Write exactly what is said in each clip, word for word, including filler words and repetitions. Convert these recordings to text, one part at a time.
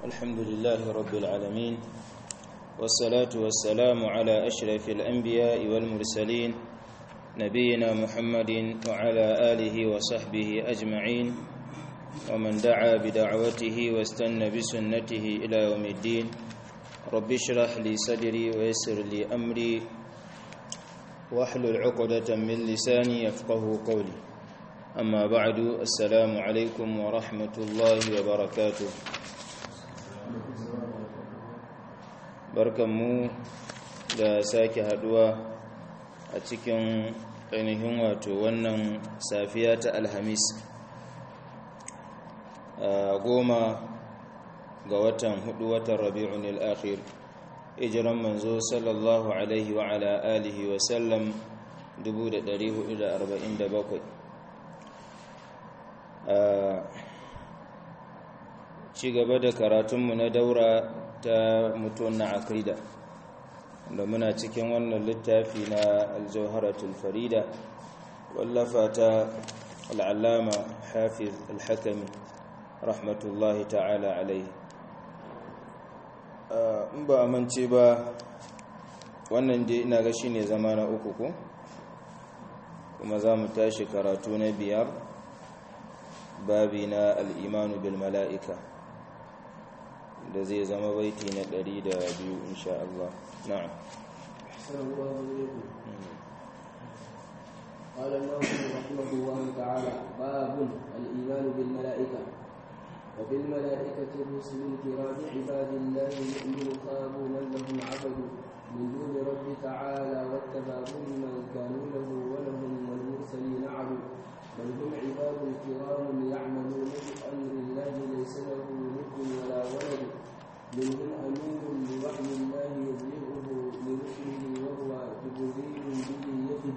الحمد لله رب العالمين والصلاة والسلام على أشرف الأنبياء والمرسلين نبينا محمد وعلى آله وصحبه أجمعين ومن دعا بدعوته واستنى بسنته إلى يوم الدين رب اشرح لي صدري ويسر لي أمري واحلل عقدة من لساني يفقه قولي أما بعد السلام عليكم ورحمة الله وبركاته barkanmu da sake haduwa a cikin ainihin wato wannan safiya ta alhamis a goma ga watan hudu watan rabi'un al-akhir hijiran manzo sallallahu alaihi wa ala alihi wa sallam dubu da dari hudu da arba'in da bakwai a ci gaba da karatunmu na daura ta mutuwan na aqida da muna cikin wannan littafi na al-jawharatul farida wallafa ta al-allama hafiz al-hakami rahmatullahi ta'ala alaihi in ba amince ba wannan dai ina ga shine zama na uku ko kuma za mu tashi karatu na biyar babi na al-imanu bil mala'ika da zai zama baiti na ɗari da biyu insha Allah na'am قال النووي رحمه الله تعالى باب الإيمان بالملائكة وبالملائكة الرسل الكرام عباد الله يؤمن خابوا من لهم عبد من دون رب تعالى واتبعوا من كانوا له ولهم والمرسلين عبد بل هم عباد كرام يعملون بأمر الله ليس له ند ولا ولد منهم أمين بوحي الله يبلغه لرسله وهو جبريل به يجد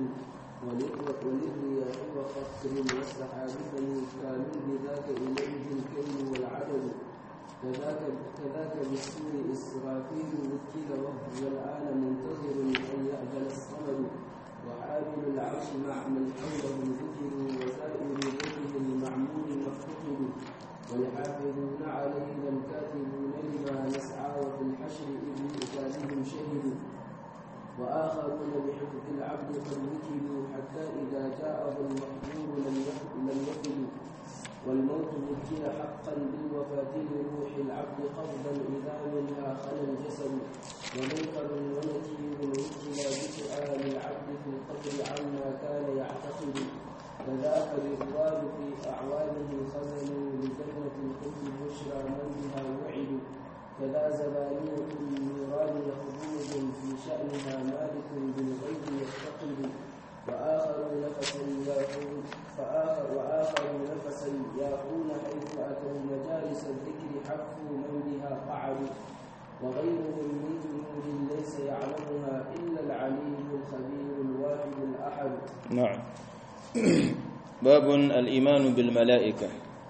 وللرياح وخصر والسحاب كانوا بذاك إليه الكون والعدد كذاك كذاك بالسور إسرافيل وكل وهو الآن منتظر أن يأذن الصمد وحامل العرش مع من حوله ذكروا وسائر ذكره المعمول مفتقد والحافظون علينا الكاتبون لما نسعى وفي الحشر إذ بهم شهدوا وآخرون بحفظ العبد قد وكلوا حتى إذا جاءه المحظور لم لم يقلوا والموت وكل حقا بالوفاة لروح العبد قبضا إذا منها خلا الجسد ومنكر ونكير وكل بسؤال العبد في القبر عما كان يعتقد فذاك الرضوان في أعوانه خزنوا لجنة الخلد بشرى من بها وعدوا كذا زبانية النيران يخبوز في شأنها مالك بالغيب يفتقد وآخر نفسا يأخذ فآخر وآخر نفسا يأخون حيث أتوا مجالس الذكر حفوا من بها قعدوا وغيرهم من جنود ليس يعلمها إلا العلي الخبير الواحد الأحد. نعم. باب الإيمان بالملائكة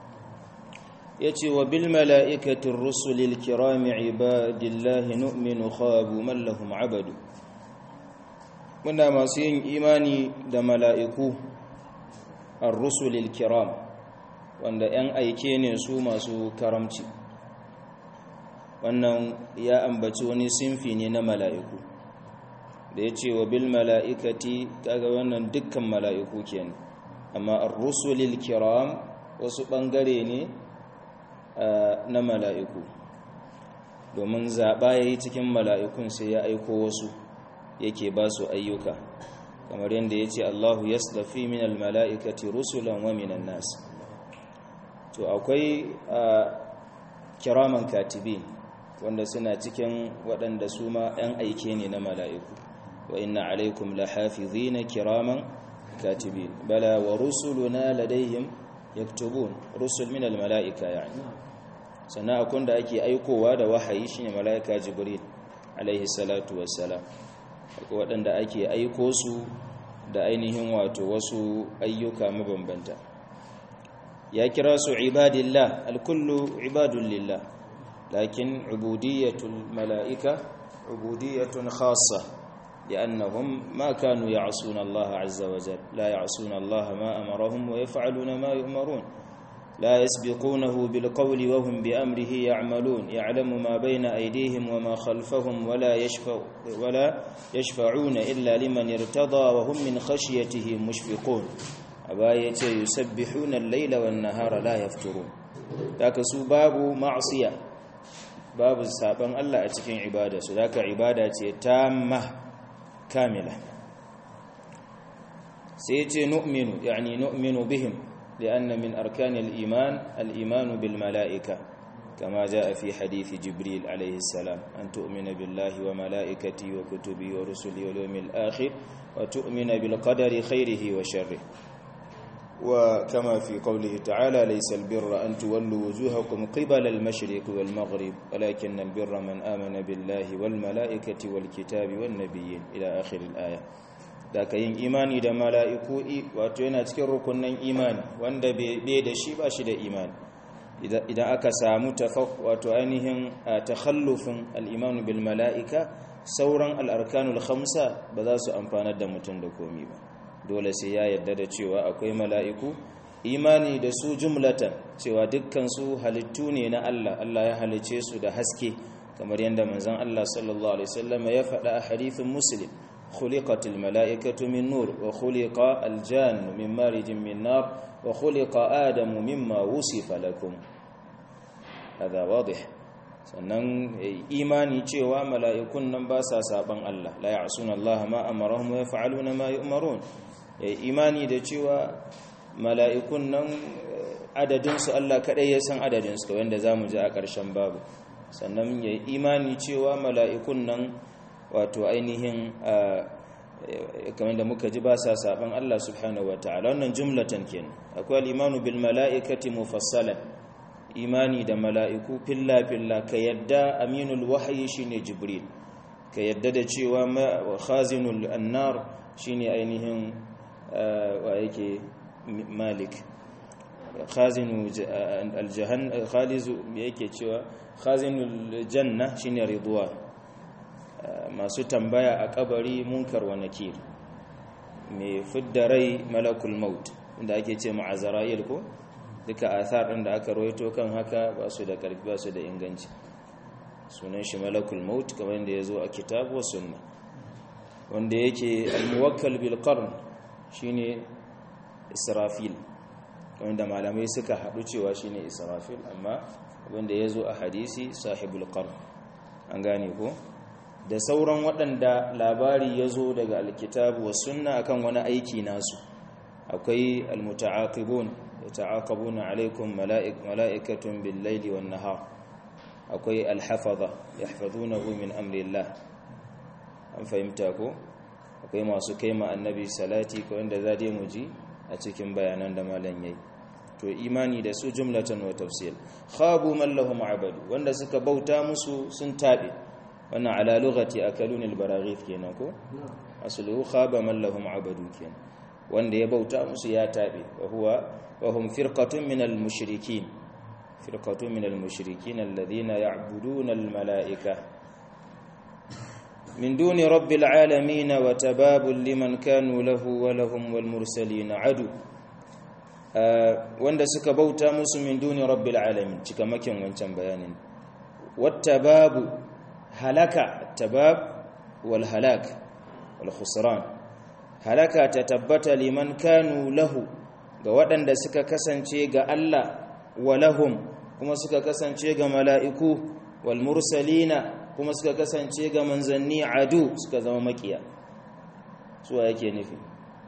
يتي وبالملائكة الرسل الكرام عباد الله نؤمن خاب من لهم عبد muna masu yin imani da mala'iku ar-rusul al-kiram wanda ‘yan aike ne su masu karamci wannan ya ambaci wani sinfi ne na mala'iku da ya ce wa bil mala'ikati kaga wannan dukkan mala'iku kenan amma ar-rusul al-kiram wasu ɓangare ne na mala'iku domin zaɓa ya yi cikin mala'ikun sai ya aiko wasu yake ba su ayyuka kamar yadda ya ce Allahu yaslafi min al-mala'ikati rusulan wa minan nas to akwai kiraman katibin wanda suna cikin waɗanda su ma ‘yan aike ne na mala'iku wa inna alaikum lahafizina kiraman katibin bala wa rusuluna ladayhim yaktubun rusul min al-mala'ika yani sannan akun da ake aikowa da wahayi shine mala'ika jibril alaihi salatu wassalam akwai waɗanda ake aiko su da ainihin wato wasu ayyuka mabambanta ya kira su ibadillah alkullu ibadun lillah lakin ubudiyyatul mala'ika ubudiyyatun khassa لأنهم ما كانوا يعصون الله عز وجل لا يعصون الله ما أمرهم ويفعلون ما يؤمرون لا يسبقونه بالقول وهم بأمره يعملون يعلم ما بين أيديهم وما خلفهم ولا يشفع ولا يشفعون إلا لمن ارتضى وهم من خشيته مشفقون أباية يسبحون الليل والنهار لا يفترون ذاك باب معصية باب السابن الله أتكين عبادة ذاك عبادة تامة كاملة سيتي نؤمن يعني نؤمن بهم لأن من أركان الإيمان الإيمان بالملائكة كما جاء في حديث جبريل عليه السلام أن تؤمن بالله وملائكته وكتبه ورسله واليوم الآخر وتؤمن بالقدر خيره وشره وكما في قوله تعالى ليس البر أن تولوا وجوهكم قبل المشرق والمغرب ولكن البر من آمن بالله والملائكة والكتاب والنبيين إلى آخر الآية da ka yin imani da mala'iku wato yana cikin rukunin imani wanda bai da shi ba shi da imani idan aka samu wato ainihin takhallufin al'imanu bil mala'ika sauran al'arkanul khamsa ba za su amfanar da mutum da komi ba dole sai ya yarda da cewa akwai mala'iku imani da su jumlatan cewa dukkan su halittu ne na Allah Allah ya halice su da haske kamar yadda manzon Allah sallallahu alaihi wasallam ya faɗa a hadithin muslim خلقت الملائكة من نور وخلق الجان من مارج من نار وخلق آدم مما وصف لكم هذا واضح sannan imani cewa mala'ikun nan ba sa saban Allah la ya'suna Allah ma amarahum wa yaf'aluna ma yu'marun imani da cewa mala'ikun nan adadin su Allah kadai ya san adadin su wanda zamu ji a ƙarshen babu sannan imani cewa mala'ikun nan wato ainihin kamar da muka ji ba sa saban Allah subhanahu wataala wannan jumlatan kenan akwai al-imanu bil mala'ikati mufassalan imani da mala'iku filla filla ka yadda aminul wahyi shine jibril ka yadda da cewa khazinul annar shine ainihin wa yake malik khazinu al-jahannam khalizu yake cewa khazinul janna shine ridwan masu tambaya a kabari munkar wa nakir mai fidda rai malakul maut inda ake ce ma'azara'il ko duka athar din da aka rawaito kan haka ba su da karfi ba su da inganci sunan shi malakul maut kamar yadda yazo a kitab wa sunna wanda yake al-muwakkal bil qarn shine israfil wanda malamai suka hadu cewa shine israfil amma wanda yazo a hadisi sahibul qarn an gane ko da sauran waɗanda labari ya zo daga alkitabu wa sunna akan wani aiki nasu akwai almuta'aqibun yata'aqabuna alaikum mala'ikatun bil-laili wan-nahar akwai alhafaza yahfazunahu min amrillah an fahimta ko akwai masu kaima annabi salati ko inda zade mu ji a cikin bayanan da malan yayi to imani da su jumlatan wa tafsil khabu man lahum abadu wanda suka bauta musu sun tabe wannan ala lughati akalun albaraghith kenan ko asluhu khaba man lahum abadu kenan wanda ya bauta musu ya tabe wa huwa wa hum firqatun min almushrikin firqatun min almushrikin alladhina ya'buduna almalaika min duni rabbil alamin wa tababul liman kanu lahu wa lahum wal mursalin adu wanda suka bauta musu min duni rabbil alamin cikamakin wancan bayanin wattababu halaka tabab wal halak wal khusran halaka ta tabbata liman kanu lahu ga waɗanda suka kasance ga Allah wa lahum kuma suka kasance ga mala'iku wal mursalina kuma suka kasance ga manzanni adu suka zama makiya suwa yake nufi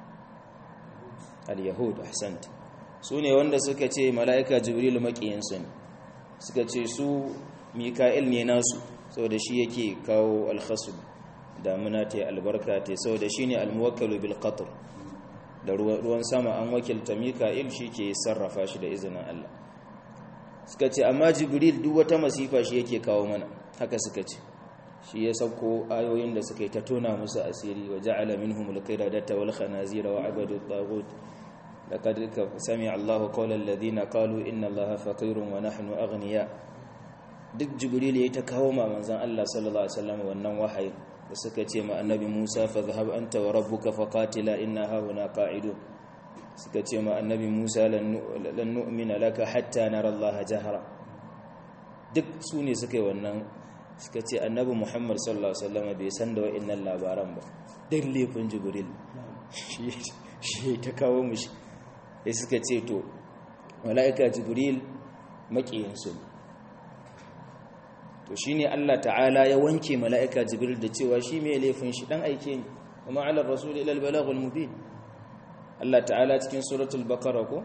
al yahud ahsant sune wanda suka ce mala'ika jibril makiyansu ne suka ce su mika'il ne nasu saboda shi yake kawo alkhasub damuna ta albarka ta saboda shine almuwakkalu bil qatr da ruwan sama an wakilta mika'il ke sarrafa shi da izinin Allah suka ce amma jibril duk wata masifa shi yake kawo mana haka suka ce shi ya sauko ayoyin da suka yi ta tona musu asiri wa ja'ala minhum al-qiradata wal khanazira wa abadu at-taghut laqad sami'a Allahu qawla alladhina qalu inna Allaha faqirun wa nahnu aghniya duk jibril ya ta kawo ma manzon Allah sallallahu alaihi wasallam wannan wahayi da suka ce ma annabi Musa fa zahab anta wa rabbuka faqatila inna hauna qa'idun suka ce ma annabi Musa lan nu'mina laka hatta nara Allah jahra duk su ne suka yi wannan suka ce annabi Muhammad sallallahu alaihi wasallam bai san da wa'annan labaran ba duk laifin Jibril shi ta kawo mushi sai suka ce to mala'ika Jibril makiyinsu to shine Allah ta'ala ya wanke mala'ika Jibril da cewa shi mai laifin shi dan aike ne kuma ala rasul ila al-balagh al-mubin Allah ta'ala cikin suratul baqara ko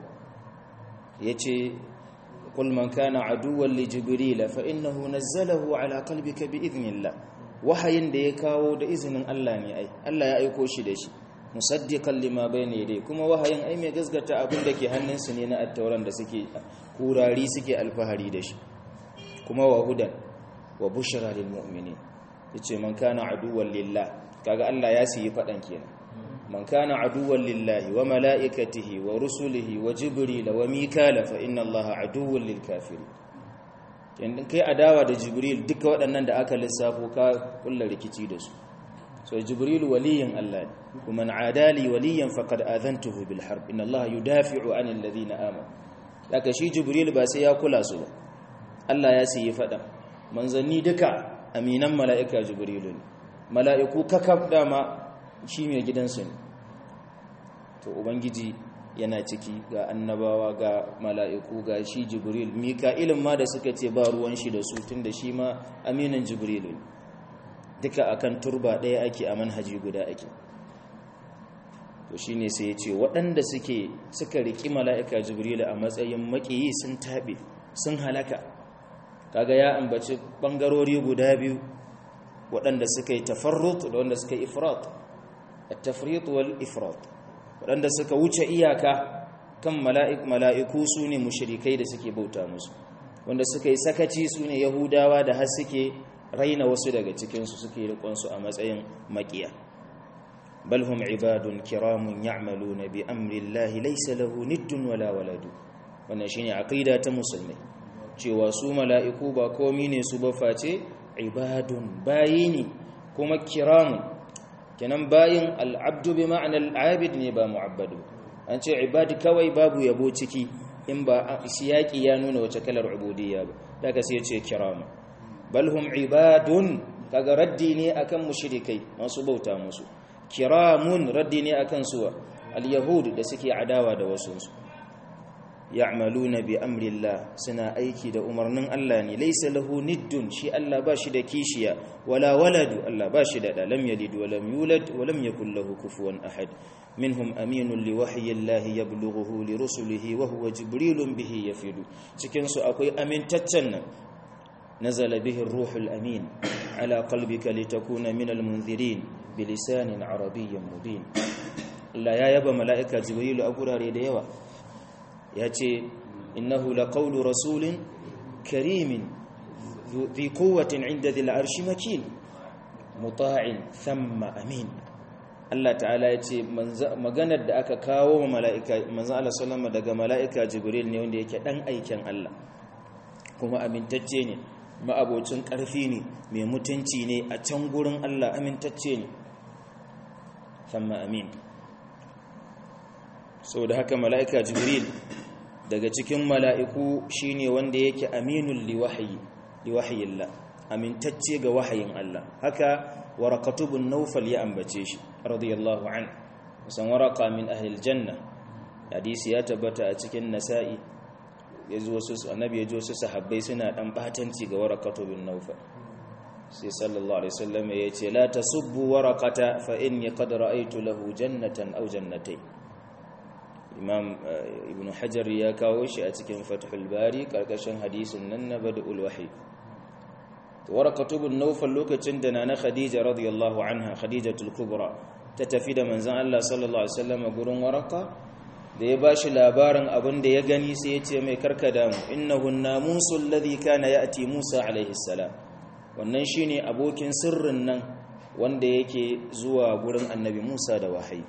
yace qul man kana aduwwan li jibril fa innahu nazzalahu ala qalbika bi idhnillah wahayin da ya kawo da izinin Allah ne ai Allah ya aiko shi da shi musaddiqan lima bayna yadayhi kuma wahayin ai mai gaskata abin da ke hannunsu ne na at-tauran da suke kurari suke alfahari da shi kuma wa hudan wa bushra lil mu'minin yace man kana aduwwan lillah kaga Allah ya siyi fadan kenan man kana aduwwan lillahi wa malaikatihi wa rusulihi wa jibril wa mikala fa inna allaha aduwwun lil kafirin kin kai adawa da jibril duka waɗannan da aka lissafo ka kullu rikici da su so jibril waliyin Allah kuma man adali waliyan faqad adantuhu bil harb inna allaha yudafi'u anil ladina amanu daga shi jibril ba sai ya kula su ba Allah ya siyi fadan manzanni duka aminan mala'ika jibril ne mala'iku kakab dama shi mai gidansu ne to ubangiji yana ciki ga annabawa ga mala'iku ga shi jibril mika'ilin ma da suka ce ba ruwan shi da su tun da shi ma aminin jibril ne duka akan turba ɗaya ake a manhaji guda ake to shi ne sai ya ce waɗanda suke suka riƙi mala'ika jibril a matsayin maƙiyi sun taɓe sun halaka kaga ya ambaci ɓangarori guda biyu waɗanda suka yi tafarrut da wanda suka yi ifrat at-tafrit wal ifrat waɗanda suka wuce iyaka kan mala'iku su ne mushrikai da suke bauta musu wanda suka yi sakaci su ne yahudawa da har suke raina wasu daga cikinsu suke riƙonsu a matsayin maƙiya bal hum ibadun kiramun ya'maluna bi amri llahi laysa lahu niddun wala waladu wannan shine aqida ta musulmai cewa su mala'iku ba komai ne su ba face ibadun bayini kuma kiramun kenan bayin al'abdu bi ma'anar al'abid ne ba mu'abbadu an ce ibadi kawai babu yabo ciki in ba siyaki ya nuna wace kalar ubudiyya ba daga sai ce kiramu bal hum ibadun kaga raddi ne akan mushrikai masu bauta musu kiramun raddi ne akan suwa al-yahud da suke adawa da wasu su ya'maluna bi amrillah suna aiki da umarnin Allah ne laysa lahu niddun shi Allah ba shi da kishiya wala waladu Allah ba shi da da lam yalid wa lam yulad wa lam yakul lahu kufuwan ahad minhum aminun li wahyi Allah yablughuhu li rusulihi wa huwa jibrilun bihi yafidu cikin su akwai amintaccen nan nazala bihi ar-ruhul amin ala qalbika litakuna min al-munzirin bilisanin arabiyyin mubin Allah ya yaba mala'ika jibril a gurare da yawa ya ce innahu laqawlu rasulin karimin fi quwwatin 'inda dhil 'arshi makin muta'in thumma amin Allah ta'ala ya ce maganar da aka kawo wa mala'ika manzo Allah sallama daga mala'ika jibril ne wanda yake dan aikin Allah kuma amintacce ne ma'abocin ƙarfi ne mai mutunci ne a can gurin Allah amintacce ne thumma amin saboda haka mala'ika jibril daga cikin mala'iku shine wanda yake aminul liwahyi liwahyillah amintacce ga wahayin Allah haka waraqatu bin nawfal ya ambace shi radiyallahu an san waraqa min ahli aljanna hadisi ya tabbata a cikin nasa'i yazo wasu annabi yazo wasu sahabbai suna dan batanci ga waraqatu bin nawfal sai sallallahu alaihi wasallam yace la tasubbu waraqata fa inni qad ra'aytu lahu jannatan aw jannatayn imam ibn hajar ya kawo shi a cikin fathul bari karkashin hadisin nan na badul wahyi to waraqatu bin nawfal lokacin da nana khadija radiyallahu anha khadijatul kubra ta tafi da manzon Allah sallallahu alaihi wasallam gurin waraqa da ya bashi labarin abin da ya gani sai ya ce mai karkada mu innahu namusul ladhi kana ya'ti Musa alaihi salam wannan shine abokin sirrin nan wanda yake zuwa gurin annabi Musa da wahayi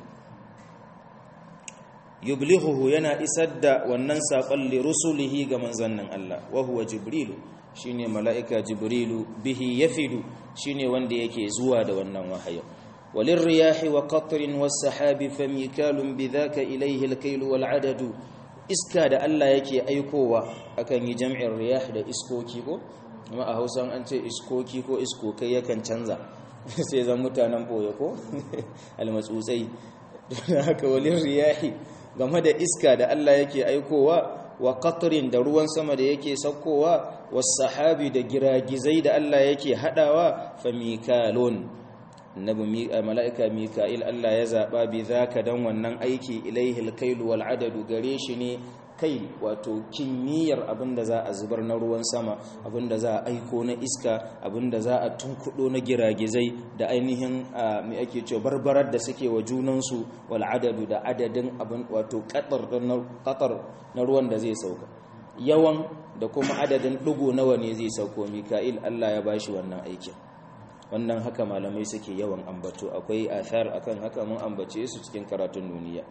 yublighuhu yana isar da wannan saƙon li rusulihi ga manzannin Allah wa huwa jibrilu shine mala'ika jibrilu bihi yafidu shine wanda yake zuwa da wannan wahayi walirriyahi wa qatrin was-sahabi famikalun bidhaka ilayhi al-kayl wal-adadu iska da Allah yake aikowa akan yi jam'in riyah da iskoki ko amma a Hausa an ce iskoki ko iskokai yakan canza sai zan mutanen boye ko almatsutsai haka walirriyahi game da iska da Allah yake aikowa wa qatrin da ruwan sama da yake saukowa was-sahabi da giragizai da Allah yake hadawa famikalun annabi malaika mika'il Allah ya zaba bi zaka dan wannan aiki ilaihi al-kayl wal adadu gare shi ne kai wato kimiyyar abinda za a zubar na ruwan sama abinda za a aiko na iska abinda za a tunkudo na giragizai da ainihin me ake cewa barbarar da suke wa junansu wal adadu da adadin abin wato qatar qatar na ruwan da zai sauka yawan da kuma adadin dugo nawa ne zai sauko mika'il Allah ya bashi wannan aikin wannan haka malamai suke yawan ambato akwai athar akan haka mun ambace su cikin karatun duniya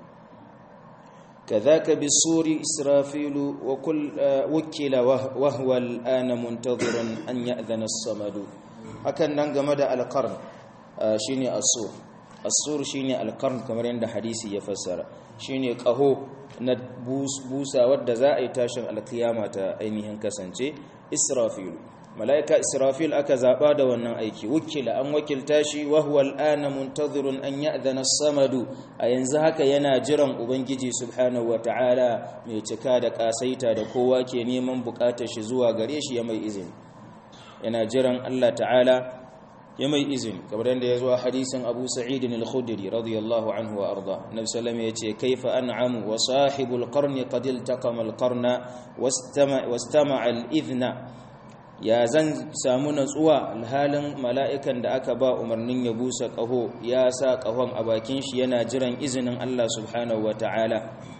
كذاك بالصور إسرافيل وكل وكل وهو الآن منتظر أن يأذن الصمد هكذا نجمد القرن شيني الصور الصور شيني القرن كما عند حديثي يفسر شيني قهو ندبوس بوسا ودزاء تاشن القيامة أينهن كسنتي إسرافيل malaika israfil aka zaba da wannan aiki wukila an wakilta shi wa huwa al'ana muntazirun an ya'dhana as-samadu a yanzu haka yana jiran ubangiji subhanahu wata'ala mai cika da kasaita da kowa ke neman bukatar shi zuwa gare shi ya mai izini yana jiran Allah ta'ala ya mai izini kamar yadda ya zo a hadisin Abu Sa'id al-Khudri radiyallahu anhu wa arda Nabi sallallahu alaihi wasallam yace kaifa an'amu wa sahibul qarni qad iltaqama al-qarna wastama wastama'a al-idhna ya zan samu natsuwa alhalin mala'ikan da aka ba umarnin ya busa ƙaho ya sa ƙahon a bakin shi yana jiran izinin Allah subhanahu wa ta'ala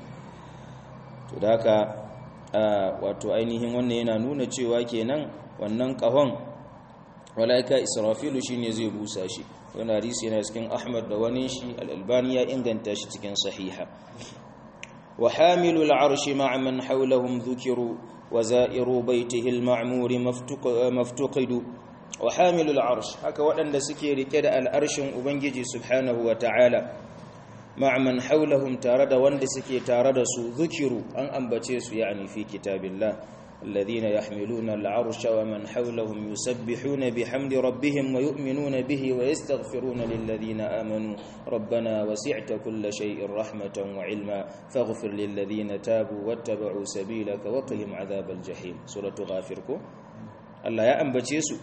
to da haka wato ainihin wannan yana nuna cewa kenan wannan ƙahon mala'ika israfilu shi ne zai busa shi wani hadisi yana cikin ahmad da wani shi al'albani ya inganta shi cikin sahiha wa hamilul arshi ma'a man hawlahum dhukiru وزائر بيته المعمور مفتقد وحامل العرش haka waɗanda suke rike da al'arshin ubangiji subhanahu wataala ma'a man hawlahum tare da wanda suke tare da su zukiru an ambace su yani fi kitabillah alladhina yahmiluna al'arsha wa man hawlahum yusabbihuna bihamdi rabbihim wa yu'minuna bihi wa yastaghfiruna lilladhina amanu rabbana wasi'ta kulla shay'in rahmatan wa 'ilma faghfir lilladhina tabu wattaba'u sabilaka wa qihim 'adhabal jahim suratu ghafir ko Allah ya ambace su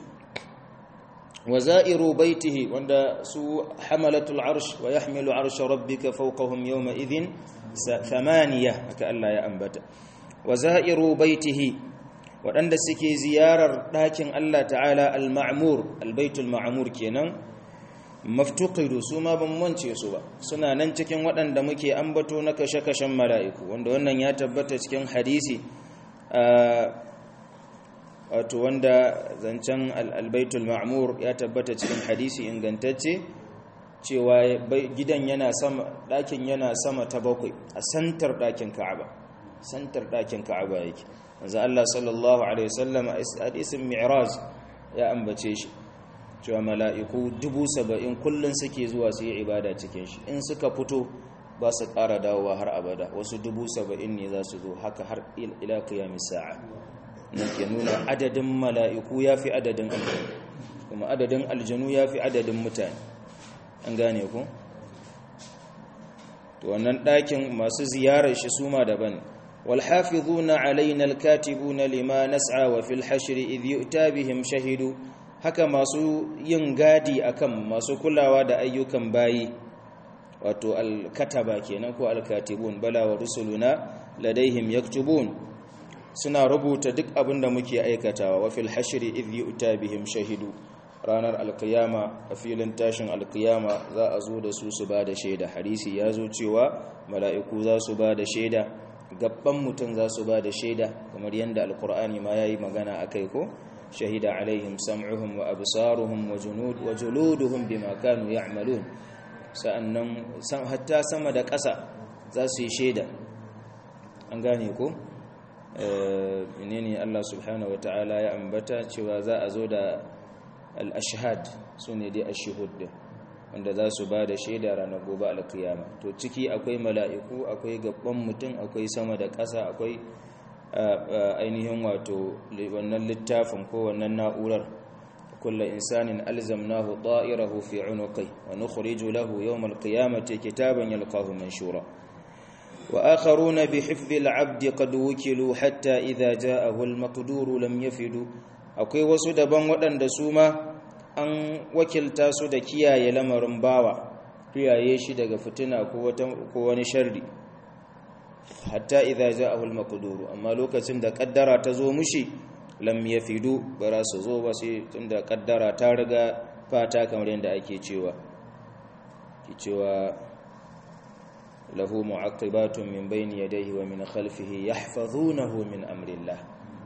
وزائر بيته وند سو حملة العرش ويحمل عرش ربك فوقهم يومئذ ثمانية كألا يا أنبت وزائر بيته وند سكي زيارة لكن الله تعالى المعمور البيت المعمور كينا مفتقد سوما بمونتي سوبا سنا nan cikin waɗanda muke ambato na kashe-kashen mala'iku wanda wannan ya tabbata cikin hadisi wato wanda zancen albaitul ma'mur ya tabbata cikin hadisi ingantacce cewa gidan yana sama ɗakin yana sama ta bakwai a santar ɗakin Ka'aba santar ɗakin Ka'aba yake manzo Allah sallallahu alaihi wasallam a hadisin mi'raj ya ambace shi cewa mala'iku dubu saba'in kullun suke zuwa su yi ibada cikin shi in suka fito ba su ƙara dawowa har abada wasu dubu saba'in ne za su zo haka har ila qiyamis sa'a nake nuna adadin mala'iku ya fi adadin aljanu kuma adadin aljanu ya fi adadin mutane an gane ku? to wannan ɗakin masu ziyarar shi su ma daban walhafizuna alaina alkatibuna lima nas'a wa fil hashri idh yu'ta bihim shahidu haka masu yin gadi akan masu kulawa da ayyukan bayi wato alkataba kenan ko alkatibun bala wa rusuluna ladaihim yaktubun suna rubuta duk abin da muke aikatawa wa fil hashri idh yu'ta bihim shahidu ranar alqiyama a filin tashin alqiyama za a zo da su su bada shaida hadisi ya zo cewa mala'iku za su bada shaida gabban mutum za su bada shaida kamar yanda alqur'ani ma yayi magana akai ko shahida alaihim sam'uhum wa absaruhum wa junud wa juluduhum bima kanu ya'malun sa'annan hatta sama da ƙasa za su yi shaida an gane ko menene Allah subhanahu wataala ya ambata cewa za a zo da al-ashhad sune dai ash-shuhud wanda za su ba da shaida ranar gobe alkiyama. To ciki akwai mala'iku, akwai gaban mutum, akwai sama da ƙasa, akwai ainihin wato wannan littafin ko wannan na'urar. kullu insanin alzamnahu ta'irahu fi 'unuqi wa nukhriju lahu yawm alqiyamati kitaban yalqahu manshura. wa akharuna bi hifdhi al'abdi qad wukilu hatta idha ja'ahu almaqduru lam yafidu. akwai wasu daban waɗanda su ma an wakilta su da kiyaye lamarin bawa, kiyaye shi daga fitina ko wani sharri. hatta idza ja'ahu al-maqdur, amma lokacin da kaddara ta zo mushi lam yafidu, bara su zo ba sai tunda kaddara ta riga fata, kamar yadda ake cewa ki cewa lahu mu'aqibatun min bayni yadayhi wa min khalfihi yahfazunahu min amrillah.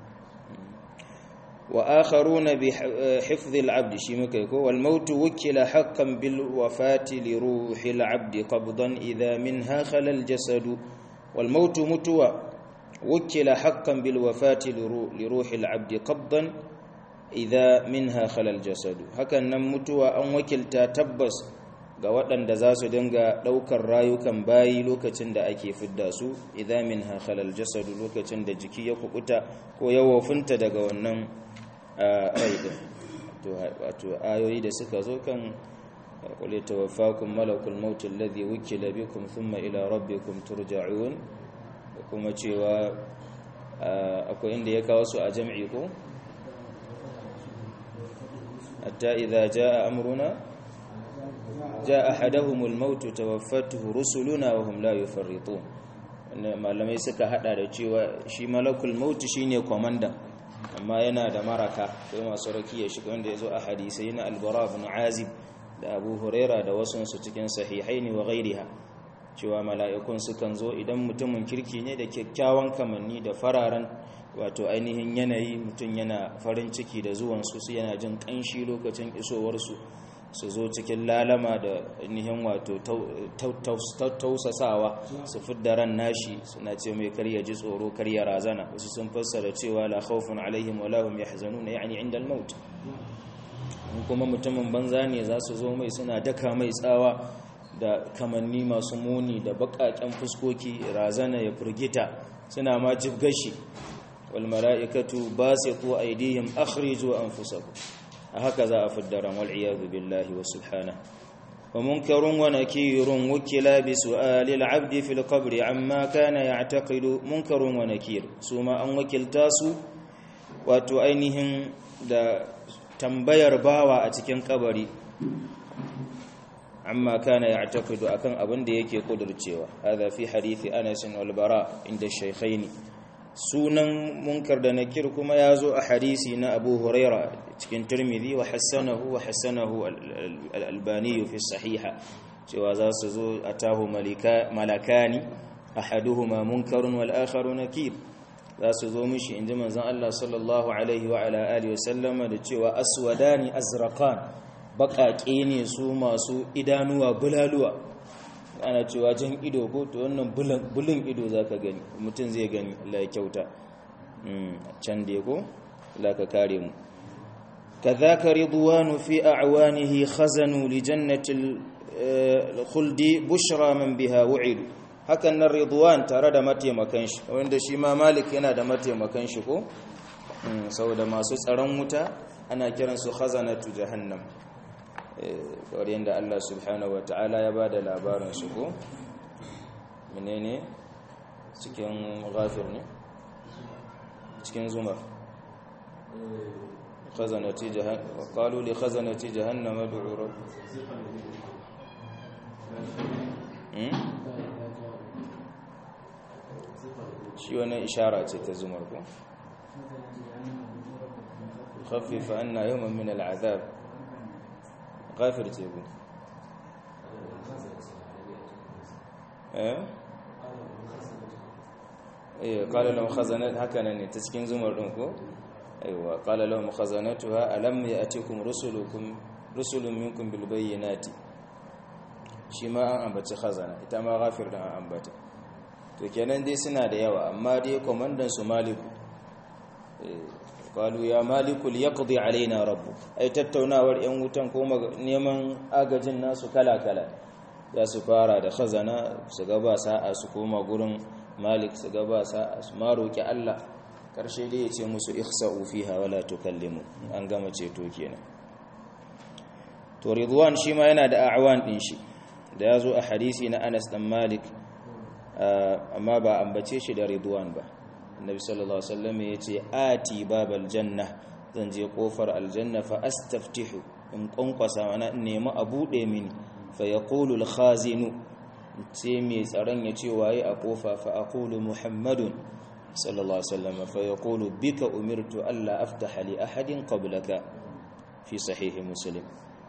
وآخرون بحفظ العبد شيمكيكو والموت وكل حقا بالوفاة لروح العبد قبضا إذا منها خلا الجسد. والموت متوى وكل حقا بالوفاة لروح العبد قبضا إذا منها خلا الجسد. هكذا متوى أن وكلتا تبس ga waɗanda za su dinga ɗaukar rayukan bayi lokacin da ake fidda su, idza minha khalal jasad, lokacin da jiki ya kukuta ko ya wofinta daga wannan rai din. Wato ayoyi da suka zo kan qul tawaffakum malakul maut alladhi wukila bikum thumma ila rabbikum turja'un, kuma cewa akwai inda ya kawo su a jam'i ko hatta idza jaa amruna جاء أحدهم الموت توفته رسلنا وهم لا يفرطون. malamai suka hada da cewa shi malakul maut shine komanda, amma yana da maraka sai masu rakiya shi wanda yazo a hadisi na al-Bara ibn Azib da Abu Huraira da wasu su cikin sahihaini wa ghairiha, cewa mala'ikun sukan zo idan mutumin kirki ne da kyakkyawan kamanni da fararen wato ainihin yanayi, mutum yana farin ciki da zuwan su, yana jin kanshi lokacin isowar su su zo cikin lalama da nihin wato tausasawa su fidda ran nashi, suna ce mai karya ji tsoro karya razana. wasu sun fassara cewa la khawfun alaihim wa lahum yahzanun, yani inda al-maut. kuma mutumin banza ne za su zo mai suna daka mai tsawa da kamanni masu muni da bakaken fuskoki, razana ya furgita, suna ma jibgashi. wal mala'ikatu basitu aydihim akhriju anfusakum, haka za a fiddaran wal'iyadu billahi wa subhana. wa munkarun wa nakirun wukila bi su'alil abdi fil qabri amma kana ya'taqidu. munkarun wa nakir su ma an wakilta su wato ainihin da tambayar bawa a cikin kabari, amma kana ya'taqidu, akan abin da yake kudurcewa. hadha fi hadithi Anas wal Bara inda shaykhaini. sunan munkar da nakir kuma ya zo a hadisi na Abu Huraira cikin Tirmidhi wa hassanahu wa hassanahu al-Albani fi sahiha, cewa za su zo atahu malakani ahaduhuma munkarun wal akharu nakir. za su zo mishi inji manzon Allah sallallahu alaihi wa ala alihi wa sallama da cewa aswadani azraqan, baƙaƙe ne su masu idanuwa bulaluwa. ana cewa jan ido ko to wannan bulin ido zaka gani, mutum zai gani. Allah ya kyauta. can da ko Allah ka kare mu. kadhaka ridwanu fi a'wanihi khazanu li jannatil khuldi bushra man biha wu'id. hakan nan ridwan tare da mataimakan shi, wanda shi ma Malik yana da mataimakan shi ko saboda masu tsaron wuta ana kiransu khazanatu jahannam, kawar yadda Allah subhanahu wa ta'ala ya ba da labarin su ko menene cikin ghafir ne cikin zumar. khazanati jahannam wa qalu li khazanati jahannam ud'u rabb shi wannan ishara ce ta zumar ko khaffifa anna yawman min al'adab. غافر تيبو ايه ايه قال لهم خزنت هكذا ne ta cikin zumar din ko aiwa qala lahum khazanatuha alam ya'tikum rusulukum rusulun minkum bil bayyinati. shi ma an ambaci khazana, ita ma ghafir da an ambata. to kenan dai suna da yawa, amma dai komandan su Malik qalu ya maliku liyaqdi alaina rabbuk ai tattaunawar yan wutan ko neman agajin nasu kala kala za su fara da khazana su ga ba sa'a su koma gurin malik su ga ba sa'a su ma roki Allah karshe dai ya ce musu ihsa'u fiha wala tukallimu an gama ceto kenan to ridwan shi ma yana da a'wan din shi da yazo a hadisi na Anas dan Malik amma ba ambace shi da ridwan ba annabi sallallahu alaihi wasallam yace ati babal janna zan je kofar aljanna fa astaftihu in konkwasa mana in nemi a bude mini fa yaqulu al khazinu sai mai tsaron yace waye a kofa fa aqulu muhammadun sallallahu alaihi wasallam fa yaqulu bika umirtu alla aftaha li ahadin qablaka fi sahih muslim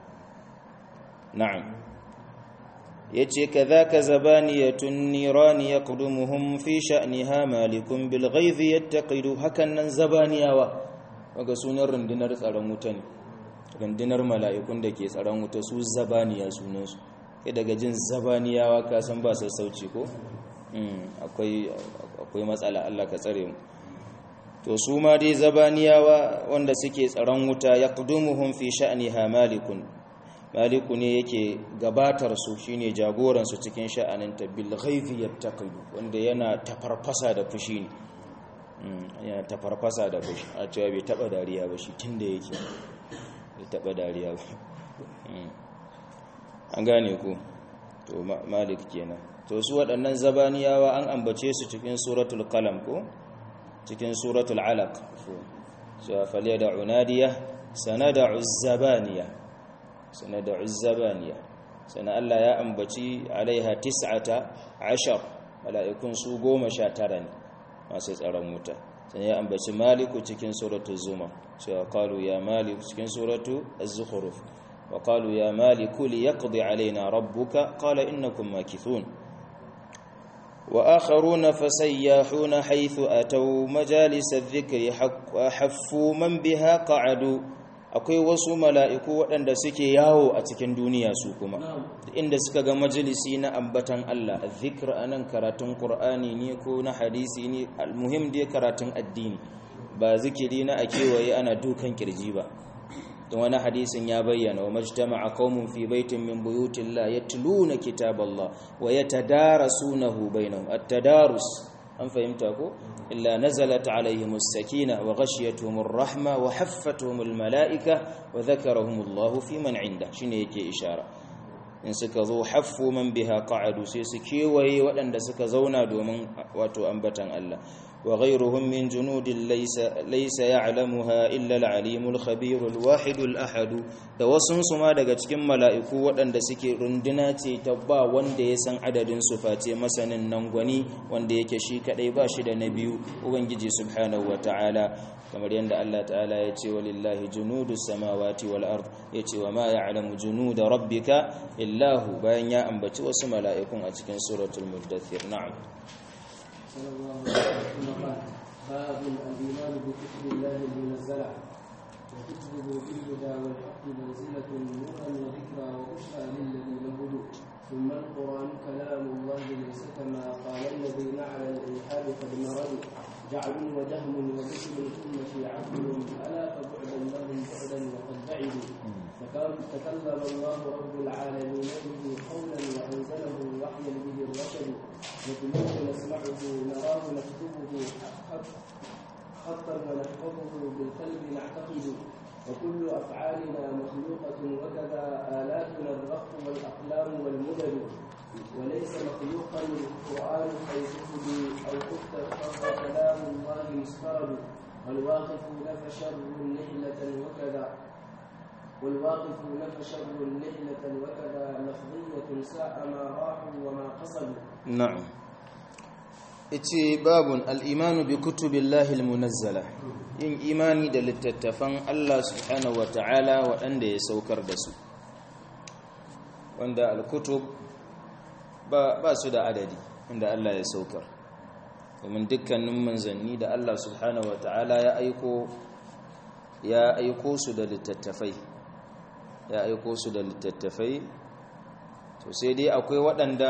na'am yace kadhaka zabaniyatun nirani yaqdumuhum fi sha'niha malikun bil ghaiz yattaqidu hakan nan zabaniyawa kaga sunan rundunar tsaron wuta ne rundunar mala'ikun da ke tsaron wuta su zabaniya sunan su kai daga jin zabaniyawa ka san ba sassauci ko akwai akwai matsala Allah ka tsare mu to su ma dai zabaniyawa wanda suke tsaron wuta yaqdumuhum fi sha'niha malikun maliku ne yake gabatar su shine jagoran su cikin sha'anin bil ghaifi yattaqidu wanda yana tafarfasa da fushi ne yana tafarfasa da fushi a cewa bai taba dariya ba shi tunda yake bai taba dariya ba an gane ku to malik kenan to su waɗannan zabaniyawa an ambace su cikin suratul qalam ko cikin suratul alaq so falyad'u nadiya sanad'u zabaniya sanad'u zabaniya sana Allah ya ambaci alaiha tis'ata ashar malaikun su goma sha tara ne masu tsaron wuta sai ya ambaci maliku cikin suratul zumar sai qalu ya malik cikin suratu az-zukhruf wa qalu ya maliku liyaqdi alaina rabbuka qala innakum makithun wa akharuna fasayyahuna haythu ataw majalis adh-dhikri haffu man biha qa'adu akwai wasu mala'iku waɗanda suke yawo a cikin duniya su kuma inda suka ga majalisi na ambatan Allah zikr anan karatun Qur'ani ne ko na hadisi ne almuhim dai karatun addini ba zikiri na akewaye ana dukan kirji ba don wani hadisin ya bayyana wa majtama'a qaumun fi baitin min buyutillah yatluna kitaballah wa yatadarasunahu bainahum at-tadarus an fahimta ko illa nazalat alaihimus sakina wa ghashiyatuhumur rahma wa haffatuhumul malaika wa dhakarahumullahu fi man inda shine yake ishara in suka zo haffu man biha qa'adu sai su kewaye waɗanda suka zauna domin wato ambatan Allah wa ghayruhum min junudin laysa laysa ya'lamuha illa al-alimul khabirul wahidul ahad da wasun su ma daga cikin mala'iku waɗanda suke runduna ce ta ba wanda ya san adadin su face masanin nan gwani wanda yake shi kadai ba shi da na biyu ubangiji subhanahu wataala kamar yanda Allah ta'ala ya ce walillahi junudus samawati wal ard yace wa ma ya'lamu junuda rabbika illa hu bayan ya ambaci wasu mala'ikun a cikin suratul muddathir na'am صلى الله عليه وسلم قال باب الايمان بكتب الله المنزله وكتبه بالهدى والحق منزله نورا وذكرى وبشرى للذين هدوا ثم القران كلام الله ليس كما قال الذين على الالحاد قد مرضوا جعل وجهم وذكر ثم شيعه الا فبعدا لهم بعدا وقد بعدوا تكلم الله رب العالمين به قولا وانزله وحيا به الرشد نتلوه نسمعه نراه نكتبه خطا ونحفظه بالقلب نعتقد وكل افعالنا مخلوقه وكذا الاتنا الرق والاقلام والمدد وليس مخلوقا القران حيث او كتب كلام الله مسترد والواقفون فشر نحله وكذا والواقفون فشر نحلة وكذا لفظية ساء ما راحوا وما قصدوا نعم اتي باب الإيمان بكتب الله المنزلة yin imani da littattafan Allah subhanahu wata'ala waɗanda ya saukar da su wanda al-kutub ba, ba su da adadi inda Allah ya saukar domin dukkanin manzanni da Allah subhanahu wata'ala ya aiko ya aiko su da littattafai ya aiko su da littattafai to sai dai akwai waɗanda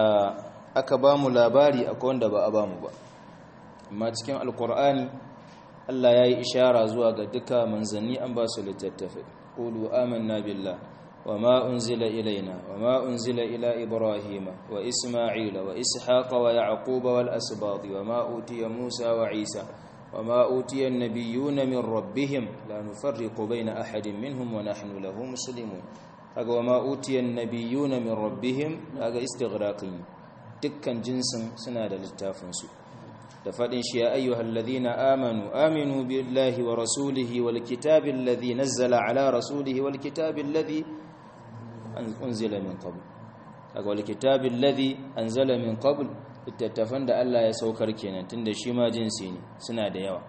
aka ba mu labari akwai wanda ba a ba mu ba amma cikin alkur'ani Allah yayi ishara zuwa ga duka manzanni an ba su littattafai qulu amanna billah wama unzila ilaina wama unzila ila ibrahima wa isma'ila wa ishaqa wa yaquba wal asbati wama utiya musa wa isa wama utiya an-nabiyyuna min rabbihim la nufarriqu bayna ahadin minhum wa nahnu lahu muslimun kaga wama utiya an-nabiyyuna min rabbihim kaga istighraqin dukkan jinsin suna da littafin su da fadin shi ya ayyuhal ladina amanu aminu billahi wa rasulihi wal kitabil ladhi nazzala ala rasulihi wal kitabil ladhi unzila min qabl kaga wal kitabil ladhi anzala min qabl littattafan da Allah ya saukar kenan tunda shi ma jinsi ne suna da yawa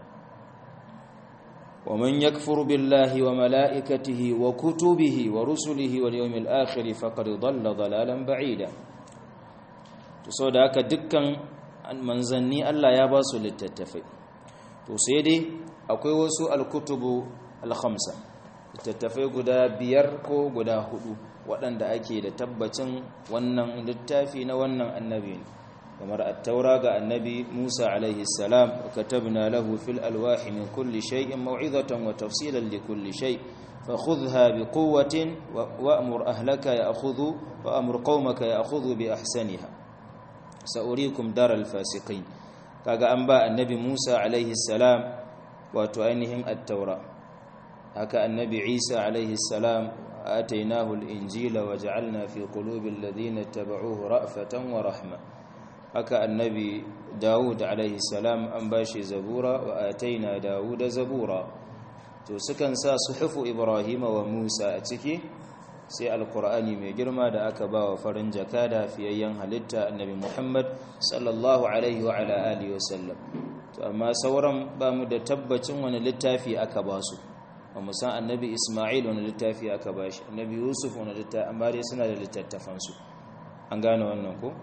wa man yakfur billahi wa malaikatihi wa kutubihi wa rusulihi wal yawmil akhir faqad dhalla dhalalan ba'ida to saboda haka dukkan manzanni Allah ya ba su littattafai to sai dai akwai wasu alkutubu alkhamsa littattafai guda biyar ko guda hudu waɗanda ake da tabbacin wannan littafi na wannan annabi ne kamar at-taura ga annabi Musa alaihi salam katabna lahu fil alwahi min kulli shay'in maw'izatan wa tafsilan li kulli shay fakhudha biquwwatin wa'mur ahlaka ya'khudhu wa'mur qaumaka ya'khudhu bi ahsaniha sa'urikum daral fasiqin kaga an ba annabi Musa alaihi salam wato ainihin at-taura haka annabi Isa alaihi salam atainahu al-injila waja'alna fi qulubil ladina tabauhu ra'fatan wa rahma haka annabi Dawud alaihi salam an bashi zabura wa ataina Dawuda zabura to sukan sa suhufu Ibrahim wa Musa a ciki sai alqur'ani mai girma da aka ba wa farin jakada fiyayyen halitta annabi Muhammad sallallahu alaihi wa ala alihi wasallam to amma sauran ba mu da tabbacin wani littafi aka ba su amma san annabi Isma'il wani littafi aka ba shi annabi Yusuf wani littafi amma dai suna da littattafan su an gane wannan ko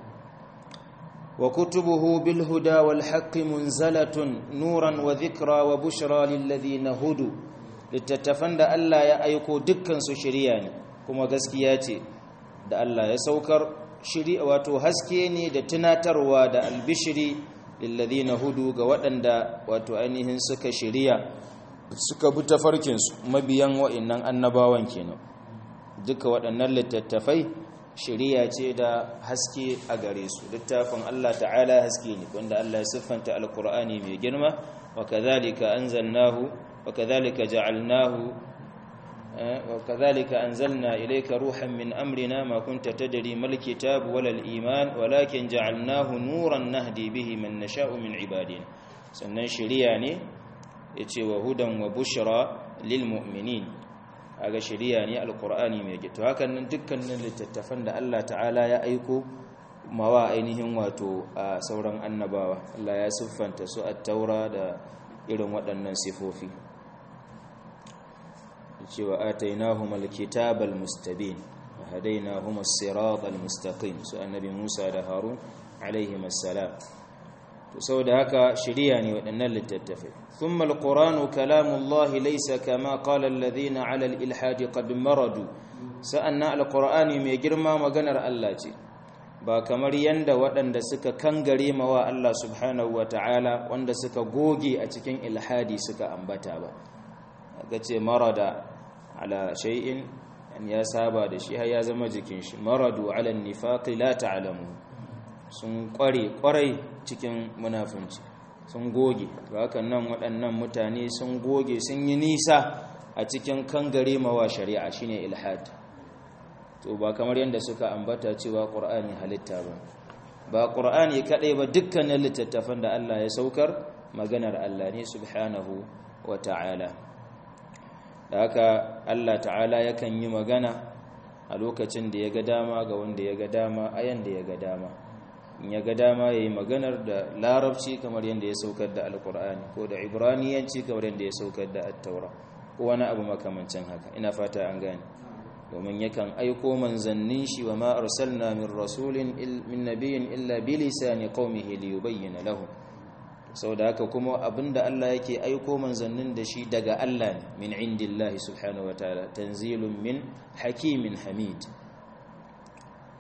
wa kutubuhu bil huda wal haqqi munzalatun nuran wa dhikra wa bushra lil ladina hudu littattafan da Allah ya aiko dukkan su shari'a ne kuma gaskiya ce da Allah ya saukar shari'a wato haske ne da tunatarwa da albishiri lil ladina hudu ga waɗanda wato ainihin suka shari'a suka bi tafarkin su mabiyan wa'annan annabawan kenan duka waɗannan littattafai shari'a ce da haske a gare su littafin Allah ta'ala haske ne wanda Allah ya siffanta alqur'ani mai girma wa kadhalika anzalnahu wa kadhalika ja'alnahu wa kadhalika anzalna ilayka ruhan min amrina ma kunta tadri mal kitab wala al iman walakin ja'alnahu nuran nahdi bihi man nasha'u min ibadina sannan shari'a ne yace wa hudan wa bushra lil mu'minin aga shari'a ne alqur'ani mai gito hakan nan dukkanin littattafan da Allah ta'ala ya aiko mawa ainihin wato a sauran annabawa Allah ya siffanta su at-taura da irin waɗannan sifofi cewa atainahumul kitabal mustabin wa hadainahumus siratal mustaqim su annabi Musa da Harun alaihim assalam to saboda haka shari'a ne waɗannan littattafai thumma alquranu kalamullahi laysa kama qala alladhina ala alilhad qad maradu sa'anna alqurani mai girma maganar Allah ce ba kamar yanda waɗanda suka kangare mawa Allah subhanahu wataala wanda suka goge a cikin ilhadi suka ambata ba aka ce marada ala shay'in an ya saba da shi har ya zama jikin shi maradu ala an-nifaqi la ta'lamu sun kware kwarai cikin munafunci sun goge haka nan waɗannan mutane sun goge sun yi nisa a cikin kangare mawa shari'a shine ilhad to ba kamar yanda suka ambata cewa qur'ani halitta ba ba qur'ani kadai ba dukkanin littattafan da Allah ya saukar maganar Allah ne subhanahu wata'ala da haka Allah ta'ala yakan yi magana a lokacin da ya ga dama ga wanda ya ga dama a yanda ya ga dama in ya ga dama ya yi maganar da larabci kamar yadda ya saukar da alkur'ani ko da ibraniyanci kamar yadda ya saukar da attaura ko wani abu makamancin haka ina fata an gane domin yakan aiko manzannin shi wa ma arsalna min rasulin min nabiyyin illa bi lisani qaumihi liyubayyana lahum saboda haka kuma abinda Allah yake aiko manzannin da shi daga Allah ne min indillahi subhanahu wataala tanzilun min hakimin hamid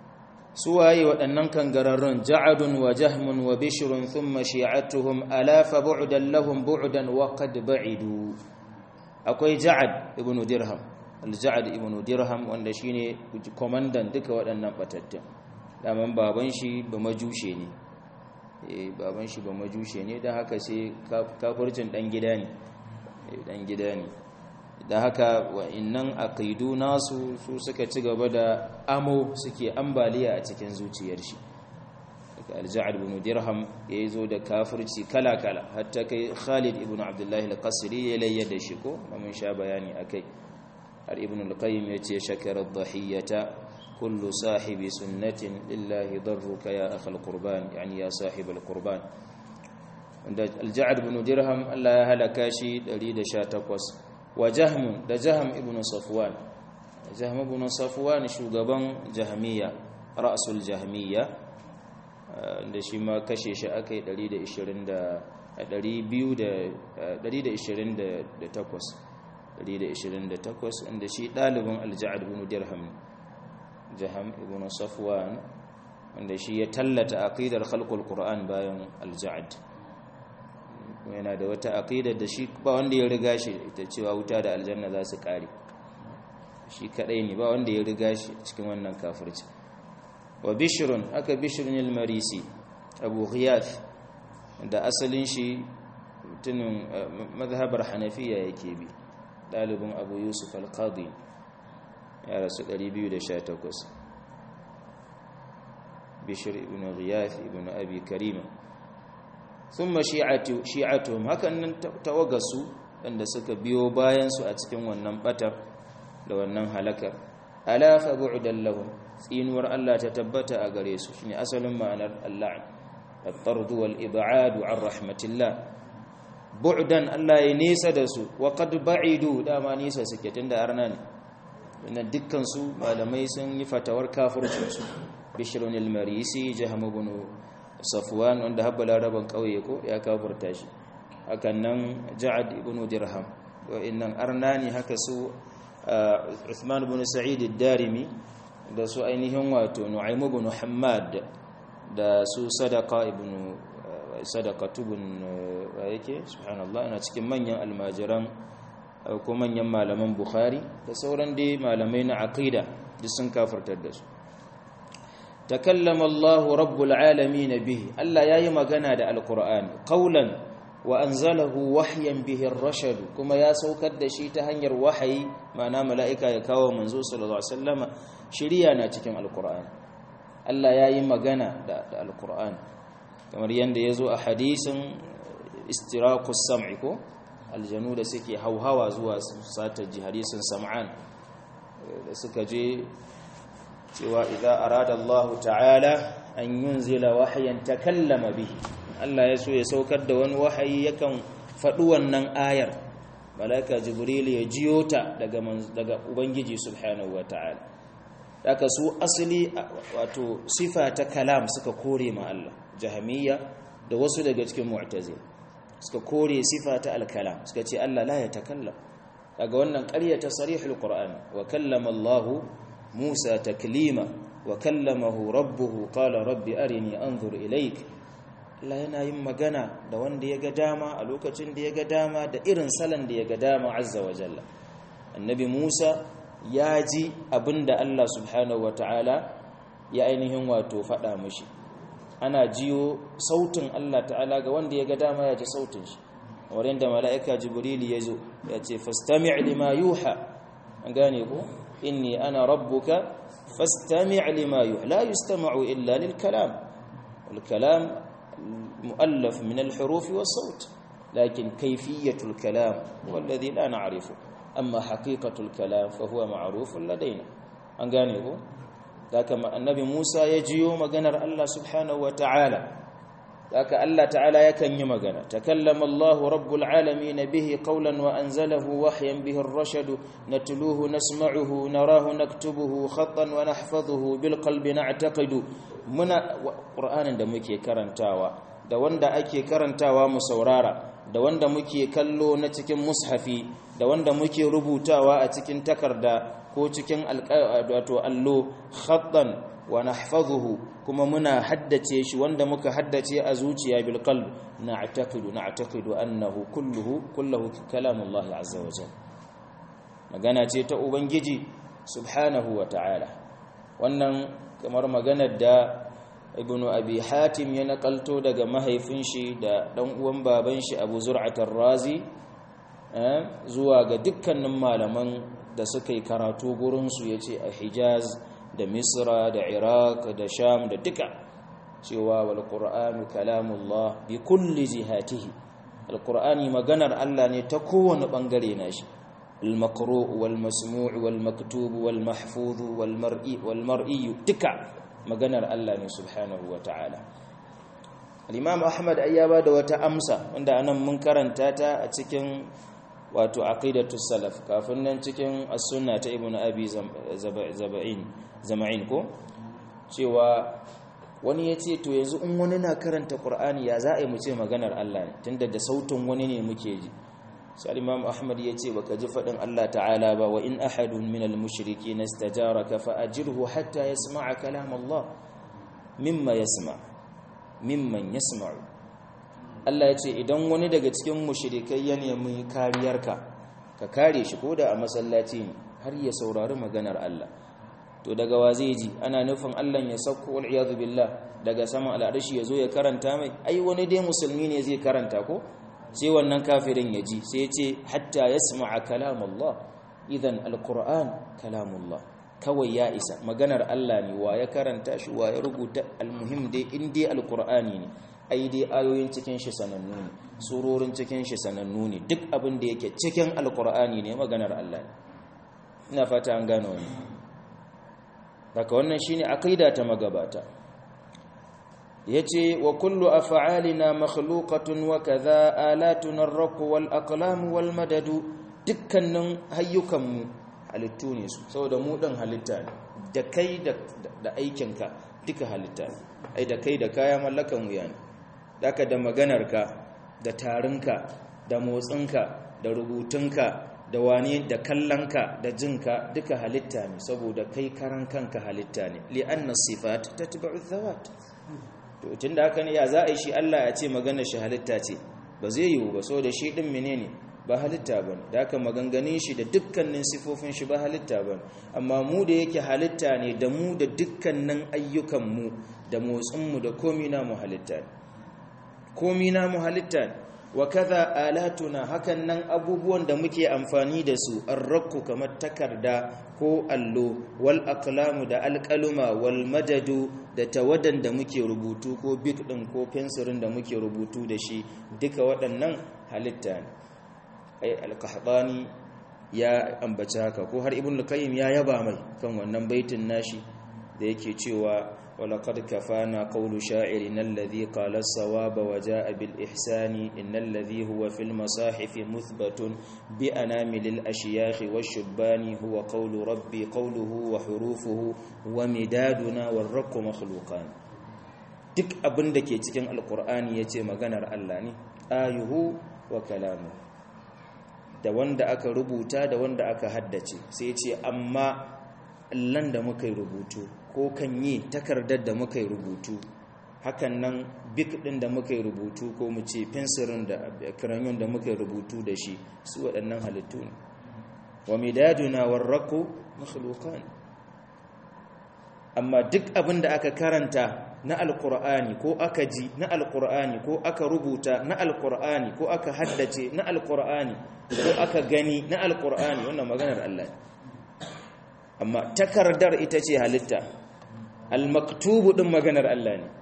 suwaye waɗannan kangararrun ja'adun wa jahmun wa bishrun thumma shi'atuhum alafa bu'dan lahum bu'dan wa qad ba'idu akwai ja'ad ibn dirham al-ja'ad ibn dirham wanda shine komandan duka waɗannan batattun daman baban shi ba majushe ne eh baban shi ba majushe ne dan haka sai kafircin dan gida ne dan gida ne da haka wa'innan aqidu nasu su suka ci gaba da amo suke ambaliya a cikin zuciyar shi daga al-ja'd ibn dirham yayi zo da kafirci kala kala hatta kai Khalid ibn Abdullah al-Qasri ya layyada shi ko mun sha bayani akai har ibn al-Qayyim yace shakara ad-dhahiyata kullu sahibi sunnatin lillahi darruka ya akhal qurban yani ya sahib al-qurban wanda al-ja'd ibn dirham Allah ya halaka shi ɗari da sha takwas wa jahm da jahm ibn safwan jahm ibn safwan shugaban jahmiya ra'sul jahmiya da shi ma kashe shi akai ɗari da ishirin da ɗari biyu da ɗari da ishirin da takwas ɗari da ishirin da takwas inda shi dalibin al-ja'd ibn dirham jahm ibn safwan wanda shi ya tallata aqidar khalqul qur'an bayan al-ja'd yana da wata aqidar da shi ba wanda ya riga shi ita cewa wuta da aljanna za su kare shi kadai ne ba wanda ya riga shi cikin wannan kafirci wa bishrun aka bishrun al-marisi abu ghiyath da asalin shi mutumin mazhabar hanafiya yake bi dalibin abu yusuf al-qadi ya rasu ɗari biyu da sha takwas bishr ibn ghiyath ibn abi karima thumma shi'atu shi'atuhum hakan nan tawagasu wanda suka biyo bayan su a cikin wannan batar da wannan halakar ala fa bu'dan lahum tsinuwar Allah ta tabbata a gare su shine asalin ma'anar Allah at-tard wal ib'ad 'an rahmatillah bu'dan Allah ya nisa da su wa qad ba'idu dama nisa suke tunda arna ne wannan dukkan su malamai sun yi fatawar kafircin su bishrun al-marisi jahm ibn safwan wanda habba laraban kauye ko ya kafirta shi hakan nan ja'ad ibn dirham wa innan arnani haka su Uthman ibn Sa'id ad-Darimi da su ainihin wato Nu'aym ibn Hammad da su Sadaqa ibn Sadaqatu ibn yake subhanallah ina cikin manyan almajiran ko manyan malaman Bukhari da sauran dai malamai na aqida duk sun kafirtar da su takallama Allah rabbul alamin bihi Allah yayi magana da alqur'ani qawlan wa anzalahu wahyan bihi ar-rashad kuma ya saukar da shi ta hanyar wahayi ma'ana mala'ika ya kawo manzo sallallahu alaihi wasallama shiriya na cikin alqur'ani Allah yayi magana da alqur'ani kamar yanda yazo a hadisin istiraqus sam'i ko aljanu da suke hauhawa zuwa sata hadisin sam'an da suka je cewa idza arada Allah ta'ala an yunzila wahyan takallama bihi Allah ya so ya saukar da wani wahayi yakan faɗi wannan ayar malaika jibril ya jiyo ta daga daga ubangiji subhanahu wataala daga su asali wato sifa ta kalam suka kore ma Allah jahmiyya da wasu daga cikin mu'tazila suka kore sifa ta al-kalam suka ce Allah la ya takallam daga wannan ƙaryata sarihul qur'an wa kallama Allah Musa taklima wa kallamahu rabbuhu qala rabbi arini anzur ilayk Allah yana yin magana da wanda ya ga dama a lokacin da ya ga dama da irin salon da ya ga dama azza wa jalla annabi Musa ya ji abinda Allah subhanahu wataala ya ainihin wato faɗa mishi ana jiyo sautin Allah ta'ala ga wanda ya ga dama ya ji sautin shi wurin da mala'ika jibril ya zo ya ce fastami' lima yuha an gane ko inni ana rabbuka fastami' lima yuha la yustama'u illa lil kalam wal kalam مؤلف من الحروف والصوت لكن كيفية الكلام هو الذي لا نعرفه أما حقيقة الكلام فهو معروف لدينا أنقانيه ذاك النبي موسى يجيو مغنر الله سبحانه وتعالى ذاك الله تعالى يكن يمغنى تكلم الله رب العالمين به قولا وأنزله وحيا به الرشد نتلوه نسمعه نراه نكتبه خطا ونحفظه بالقلب نعتقد من قرآن da muke karantawa da wanda ake karantawa mu saurara da wanda muke kallo na cikin mushafi da wanda muke rubutawa a cikin takarda ko cikin wato allo khattan wa nahfazuhu kuma muna haddace shi wanda muka haddace a zuciya bil qalb na'taqidu na'taqidu annahu kulluhu kulluhu kalamullah azza wa jalla magana ce ta ubangiji subhanahu wa ta'ala wannan kamar maganar da ibnu abi hatim ya nakalto daga mahaifin shi da dan uwan baban shi abu zur'at ar-razi zuwa ga dukkanin malaman da suka yi karatu gurin su yace a hijaz da misra da iraq da sham da duka cewa wal qur'anu kalamullah bi kulli jihatihi al-qur'ani maganar Allah ne ta kowane bangare nashi al-maqru' wal masmu' wal maktub wal mahfuz wal mar'i wal mar'i duka maganar Allah ne subhanahu wa ta'ala al-imam ahmad ayyaba da wata amsa wanda anan mun karanta ta a cikin wato aqidatus salaf kafin nan cikin as-sunna ta ibnu abi zaba'in zama'in ko cewa wani yace to yanzu in wani na karanta qur'ani ya za a yi mu ce maganar Allah ne tunda da sautin wani ne muke ji sai imam ahmad yace baka ji fadin Allah ta'ala ba wa in ahadun minal mushrikeen istajaraka fa ajirhu hatta yasma'a kalam Allah mimma yasma mimman yasma'u Allah yace idan wani daga cikin mushrikai ya nemi kariyarka ka kare shi koda a masallaci ne har ya saurari maganar Allah to daga wa zai ji ana nufin Allah ya sauko wal iyad billah daga sama al'arshi yazo ya karanta mai ai wani dai musulmi ne zai karanta ko sai wannan kafirin ya ji sai ya ce hatta yasma'a kalam Allah idan alquran kalamullah kawai ya isa maganar Allah ne wa ya karanta shi wa ya rubuta almuhim dai in dai alqurani ne ai dai ayoyin cikin shi sanannu ne surorin cikin shi sanannu ne duk abin da yake cikin alqurani ne maganar Allah ne ina fata an gano wannan daga wannan shine aqida ta magabata yace wa kullu af'alina makhluqatun wa kadha alatuna ar-raqu wal aqlam wal madad dukkanin hayyukanmu halittu ne su saboda mu dan halitta ne da kai da da aikinka duka halitta ne ai da kai da kaya mallakan wuya ne daka da maganarka da tarinka da motsinka da rubutunka da wani da kallonka da jinka duka halitta ne saboda kai karan kanka halitta ne li'anna sifat tatba'u dhawat to tunda haka ne ya za a yi shi Allah ya ce magana shi halitta ce ba zai yiwu ba saboda shi din menene ba halitta bane da haka maganganun shi da dukkanin sifofin shi ba halitta bane amma mu da yake halitta ne da mu da dukkanin ayyukan mu da motsin mu da komai na mu halitta ne komai na mu halitta ne wa kaza alatuna hakan nan abubuwan da muke amfani da su arrakku kamar takarda ko allo wal aqlamu da alqaluma wal madadu da tawadan da muke rubutu ko bik din ko fensirin da muke rubutu da shi duka waɗannan halitta ne ai al-qahtani ya ambaci haka ko har ibn al-qayyim ya yaba mai kan wannan baitin nashi da yake cewa ولقد كفانا قول شاعرنا الذي قال الصواب وجاء بالإحسان إن الذي هو في المصاحف مثبت بأنامل الأشياخ والشبان هو قول ربي قوله وحروفه ومدادنا والرق مخلوقان duk abin da ke cikin alkur'ani yace maganar Allah ne ayuhu wa kalamu da wanda aka rubuta da wanda aka haddace sai yace amma allan da muka yi rubutu ko kan yi takardar da muka yi rubutu hakan nan bik din da muka yi rubutu ko mu ce fensirin da crayon da muka yi rubutu da shi su waɗannan halittu ne wa midaduna warraqu makhluqan amma duk abin da aka karanta na alqur'ani ko aka ji na alqur'ani ko aka rubuta na alqur'ani ko aka haddace na alqur'ani ko aka gani na alqur'ani wannan maganar Allah ne amma takardar ita ce halitta al-maktubu din maganar Allah ne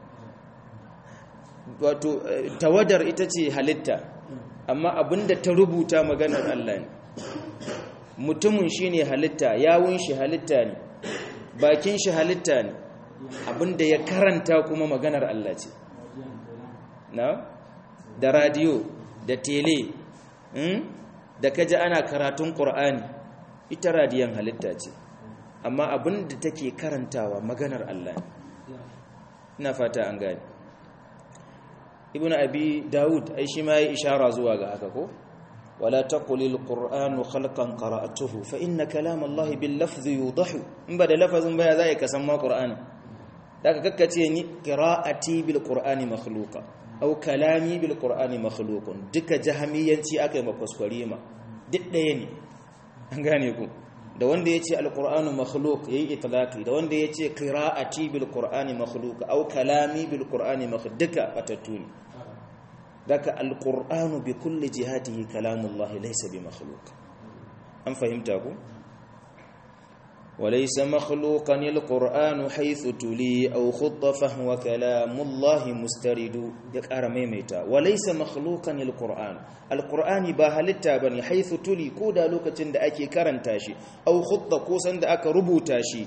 wato tawadar ita ce halitta amma abinda ta rubuta maganar Allah ne mutumin shine halitta yawun shi halitta ne bakin shi halitta ne abinda ya karanta kuma maganar Allah ce na da radio da tele da kaji ana karatun Qur'ani ita radiyon halitta ce amma abin da take karantawa maganar Allah ne ina fata an gane ibnu abi daud ai shi ma yayi ishara zuwa ga haka ko wala taqulil qur'anu khalqan qara'atuhu fa inna kalam allahi bil lafzi yudahu in ba da lafazin baya zai ka san ma qur'ani daga kakkace ni qira'ati bil qur'ani makhluqa aw kalami bil qur'ani makhluqun duka jahmiyanci akai makwaskwari ma duk ɗaya ne an gane ku da wanda yace alqur'anu makhluq yayi itlaqi da wanda yace qira'ati bil qur'ani makhluq aw kalami bil qur'ani makhluq duka patatuni daga alqur'anu bi kulli jihatihi kalamullahi laysa bi makhluq an fahimta ku وليس مخلوقا القرآن حيث تلي أو خط فهو كلام الله مسترد يقار ميميتا وليس مخلوقا القرآن القرآن باهلتا بني حيث تلي كودا لوكتين دا أكي كرنتاشي أو خط كوسن دا أكا ربوتاشي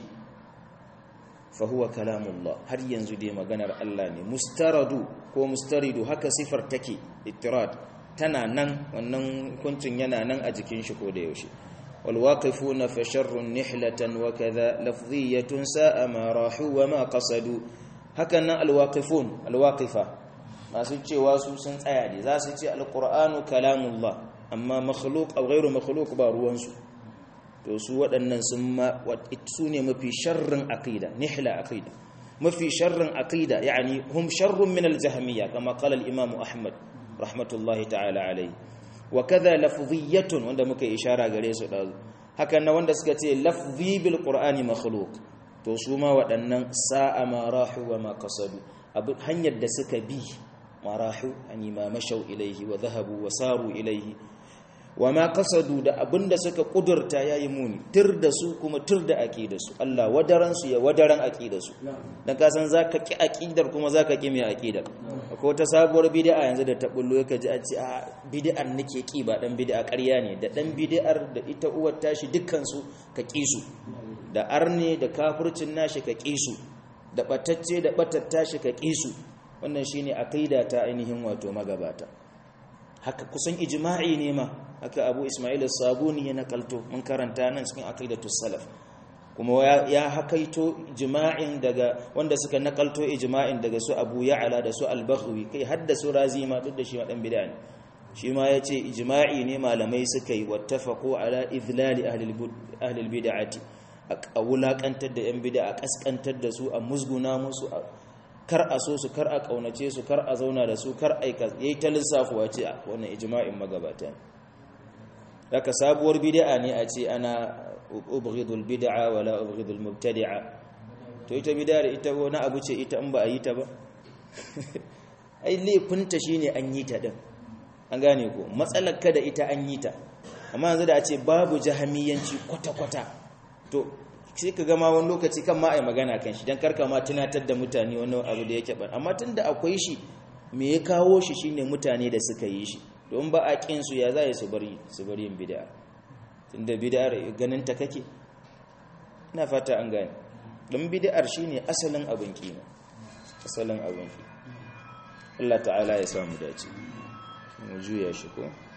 فهو كلام الله هر ينزو دي مغنر اللاني مسترد كو مسترد هكا صفر تكي اتراد تنا نن ونن كنتن ينا نن أجكين شكو ديوشي والواقفون فشر نحلة وكذا لفظية ساء ما راحوا وما قصدوا هكذا الواقفون الواقفة ما سيتي واسو سن tsaya ne za su ce alqur'anu kalamullah amma makhluq aw ghayru makhluq ba ruwan su to su waɗannan sun ma su ne mafi sharrin aqida nihla aqida mafi sharrin aqida yani hum sharrun min al-jahmiyya kama qala al-imam ahmad rahmatullahi ta'ala alayhi wa kaza lafziyatun wanda muka ishara gare su dazu hakan na wanda suka ce lafzi bil qur'ani makhluq to su ma waɗannan sa'a ma rahu wa ma qasadu abu hanyar da suka bi ma rahu ani ma mashaw ilayhi wa dhahabu wa saru ilayhi wa ma qasadu da abinda suka kudurta yayi muni tir da su kuma tir da aqidar su Allah wadaran su ya wadaran aqidar su dan ka san zaka ki aqidar kuma zaka ki mai aqidar akwai wata sabuwar bid'a yanzu da ta bullo yake ji a ce a bid'ar nake ki ba dan bid'a ƙarya ne da dan bid'ar da ita uwar tashi dukkan su ka ki su da arne da kafircin nashi ka ki su da batacce da batattashi ka ki su wannan shine aqida ta ainihin wato magabata haka kusan ijma'i ne ma haka Abu Ismail as-Sabuni ya nakalto mun karanta nan cikin aqidatus salaf kuma ya hakaito ijma'in daga wanda suka nakalto ijma'in daga su Abu Ya'la da su Al-Baghawi kai hadda su Razi ma duk da shi wadan bid'a ne shi ma yace ijma'i ne malamai suka yi wattafaqu ala idlali ahli ahli al-bid'ati a wulakantar da yan bid'a a kaskantar da su a musguna musu kar a so su kar a kaunace su kar a zauna da su kar aika yayi ta lissafuwa ce wannan ijma'in magabata haka sabuwar bid'a ne a ce ana ubghidul bid'a wala ubghidul mubtadi'a to ita bid'a ita wani abu ce ita in ba a yi ta ba ai laifinta shine an yi ta din an gane ko matsalar ka da ita an yi ta amma yanzu da a ce babu jahamiyanci kwata kwata to sai ka gama wani lokaci kan ma ai magana kan shi dan karka ma tunatar da mutane wani abu da yake ban amma tunda akwai shi me ya kawo shi shine mutane da suka yi shi don ba a kin su ya zai su bari su bari yin bid'a tunda bid'ar ganin ta kake ina fata an gane dan bid'ar shine asalin abin kima asalin abin ki Allah ta'ala ya samu dace mu juya shi ko